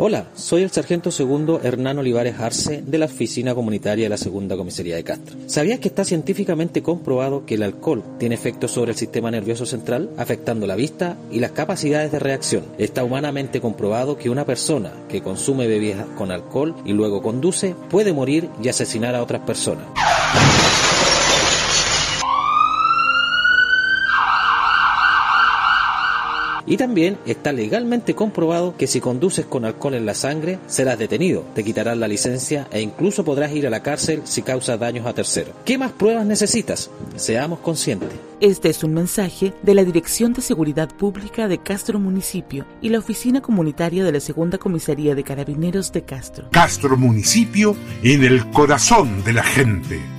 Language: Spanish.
Hola, soy el sargento segundo Hernán Olivares Arce de la Oficina Comunitaria de la Segunda Comisaría de Castro. ¿Sabías que está científicamente comprobado que el alcohol tiene efectos sobre el sistema nervioso central, afectando la vista y las capacidades de reacción? Está humanamente comprobado que una persona que consume bebidas con alcohol y luego conduce puede morir y asesinar a otras personas. Y también está legalmente comprobado que si conduces con alcohol en la sangre, serás detenido, te quitarán la licencia e incluso podrás ir a la cárcel si causas daños a terceros. ¿Qué más pruebas necesitas? Seamos conscientes. Este es un mensaje de la Dirección de Seguridad Pública de Castro Municipio y la Oficina Comunitaria de la Segunda Comisaría de Carabineros de Castro. Castro Municipio, en el corazón de la gente.